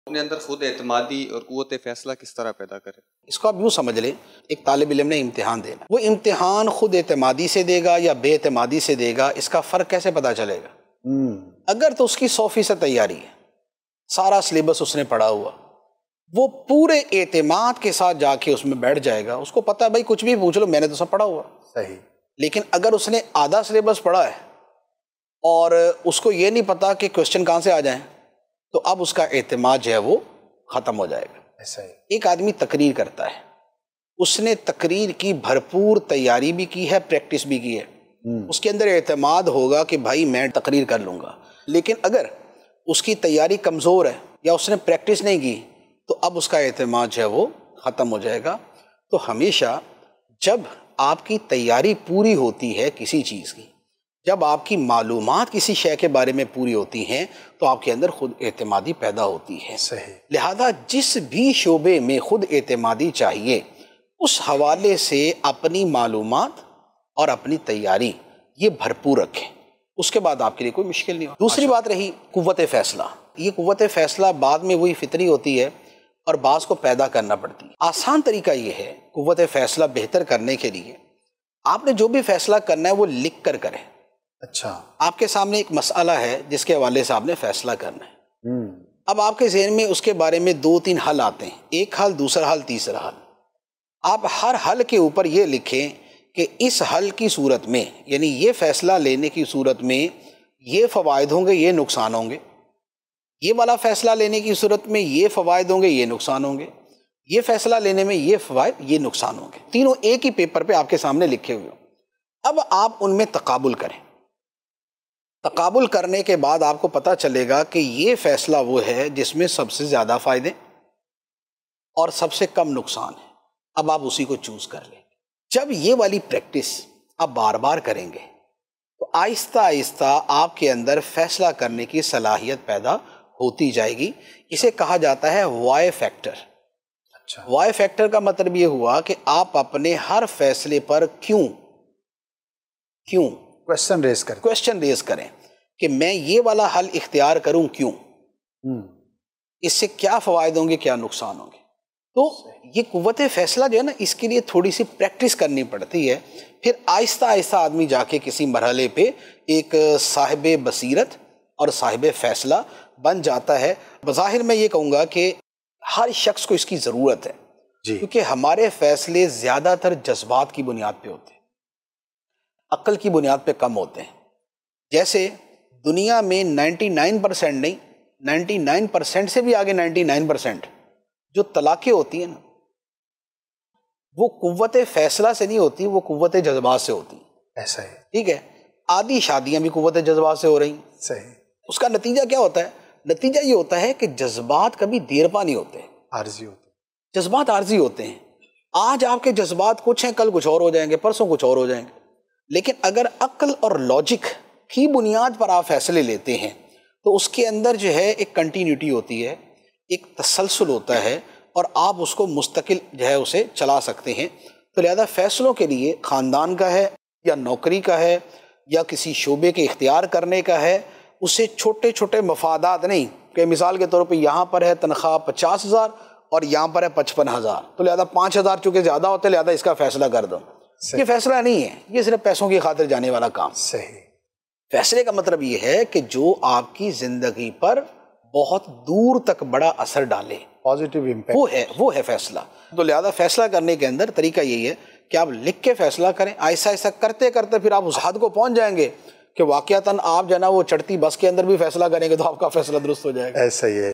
اپنے اندر خود اعتمادی اور قوت فیصلہ کس طرح پیدا کرے؟ اس کو آپ یوں سمجھ لیں، ایک طالب علم نے امتحان دینا، وہ امتحان خود اعتمادی سے دے گا یا بے اعتمادی سے دے گا، اس کا فرق کیسے پتا چلے گا؟ اگر تو اس کی 100% تیاری ہے، سارا سلیبس اس نے پڑھا ہوا، وہ پورے اعتماد کے ساتھ جا کے اس میں بیٹھ جائے گا، اس کو پتا ہے بھائی کچھ بھی پوچھ لو میں نے تو سب پڑھا ہوا صحیح۔ لیکن اگر اس نے آدھا سلیبس پڑھا ہے اور اس کو یہ نہیں پتا کہ کوشچن کہاں سے آ جائیں، تو اب اس کا اعتماد جو ہے وہ ختم ہو جائے گا۔ ایسا ہی ایک آدمی تقریر کرتا ہے، اس نے تقریر کی بھرپور تیاری بھی کی ہے، پریکٹس بھی کی ہے، اس کے اندر اعتماد ہوگا کہ بھائی میں تقریر کر لوں گا۔ لیکن اگر اس کی تیاری کمزور ہے یا اس نے پریکٹس نہیں کی تو اب اس کا اعتماد جو ہے وہ ختم ہو جائے گا۔ تو ہمیشہ جب آپ کی تیاری پوری ہوتی ہے کسی چیز کی، جب آپ کی معلومات کسی شے کے بارے میں پوری ہوتی ہیں تو آپ کے اندر خود اعتمادی پیدا ہوتی ہے۔ صحیح۔ لہذا جس بھی شعبے میں خود اعتمادی چاہیے، اس حوالے سے اپنی معلومات اور اپنی تیاری یہ بھرپور رکھیں، اس کے بعد آپ کے لیے کوئی مشکل نہیں ہو۔ دوسری بات رہی قوت فیصلہ۔ یہ قوت فیصلہ بعد میں وہی فطری ہوتی ہے اور بعض کو پیدا کرنا پڑتی ہے۔ آسان طریقہ یہ ہے قوت فیصلہ بہتر کرنے کے لیے، آپ نے جو بھی فیصلہ کرنا ہے وہ لکھ کر کریں۔ اچھا، آپ کے سامنے ایک مسئلہ ہے جس کے حوالے سے آپ نے فیصلہ کرنا ہے، اب آپ کے ذہن میں اس کے بارے میں 2-3 حل آتے ہیں، ایک حل، دوسرا حل، تیسرا حل۔ آپ ہر حل کے اوپر یہ لکھیں کہ اس حل کی صورت میں، یعنی یہ فیصلہ لینے کی صورت میں یہ فوائد ہوں گے، یہ نقصان ہوں گے، یہ والا فیصلہ لینے کی صورت میں یہ فوائد ہوں گے، یہ نقصان ہوں گے، یہ فیصلہ لینے میں یہ فوائد، یہ نقصان ہوں گے، تینوں ایک ہی پیپر پہ آپ کے سامنے لکھے ہوئے ہوں۔ اب آپ ان میں تقابل کریں۔ تقابل کرنے کے بعد آپ کو پتہ چلے گا کہ یہ فیصلہ وہ ہے جس میں سب سے زیادہ فائدے اور سب سے کم نقصان ہے۔ اب آپ اسی کو چوز کر لیں۔ جب یہ والی پریکٹس آپ بار بار کریں گے تو آہستہ آہستہ آپ کے اندر فیصلہ کرنے کی صلاحیت پیدا ہوتی جائے گی۔ اسے کہا جاتا ہے وائی فیکٹر۔ اچھا، وائی فیکٹر کا مطلب یہ ہوا کہ آپ اپنے ہر فیصلے پر کیوں کوشچن ریز کریں کہ میں یہ والا حل اختیار کروں کیوں، اس سے کیا فوائد ہوں گے، کیا نقصان ہوں گے۔ تو یہ قوت فیصلہ جو ہے نا، اس کے لیے تھوڑی سی پریکٹس کرنی پڑتی ہے، پھر آہستہ آہستہ آدمی جا کے کسی مرحلے پہ ایک صاحب بصیرت اور صاحب فیصلہ بن جاتا ہے۔ بظاہر میں یہ کہوں گا کہ ہر شخص کو اس کی ضرورت ہے، کیونکہ ہمارے فیصلے زیادہ تر جذبات کی بنیاد پہ ہوتے ہیں، عقل کی بنیاد پہ کم ہوتے ہیں۔ جیسے دنیا میں 99% نہیں، 99% سے بھی آگے 99% جو طلاقیں ہوتی ہیں نا، وہ قوت فیصلہ سے نہیں ہوتی، وہ قوت جذبات سے ہوتی ہیں۔ ایسا ہے، ٹھیک ہے، آدھی شادیاں بھی قوت جذبات سے ہو رہی ہیں۔ صحیح۔ اس کا نتیجہ کیا ہوتا ہے؟ نتیجہ یہ ہوتا ہے کہ جذبات کبھی دیر پا نہیں ہوتے، عارضی ہوتے، جذبات عارضی ہوتے ہیں۔ آج آپ کے جذبات کچھ ہیں، کل کچھ اور ہو جائیں گے، پرسوں کچھ اور ہو جائیں گے۔ لیکن اگر عقل اور لاجک کی بنیاد پر آپ فیصلے لیتے ہیں تو اس کے اندر جو ہے ایک کنٹینیوٹی ہوتی ہے، ایک تسلسل ہوتا ہے، اور آپ اس کو مستقل جو ہے اسے چلا سکتے ہیں۔ تو لہذا فیصلوں کے لیے خاندان کا ہے یا نوکری کا ہے یا کسی شعبے کے اختیار کرنے کا ہے، اسے چھوٹے چھوٹے مفادات نہیں کہ مثال کے طور پہ یہاں پر ہے تنخواہ 50,000 اور یہاں پر ہے 55,000، تو لہذا 5,000 چونکہ زیادہ ہوتے ہیں لہذا اس کا فیصلہ کر دو۔ یہ فیصلہ نہیں ہے، یہ صرف پیسوں کی خاطر جانے والا کام۔ صحیح۔ فیصلے کا مطلب یہ ہے کہ جو آپ کی زندگی پر بہت دور تک بڑا اثر ڈالے، پازیٹیو امپیکٹ، وہ ہے فیصلہ۔ تو لہذا فیصلہ کرنے کے اندر طریقہ یہی ہے کہ آپ لکھ کے فیصلہ کریں، آہستہ آہستہ کرتے کرتے پھر آپ اس حد کو پہنچ جائیں گے کہ واقعتاً آپ جو ہے نا وہ چڑھتی بس کے اندر بھی فیصلہ کریں گے تو آپ کا فیصلہ درست ہو جائے گا۔ ایسا ہی ہے۔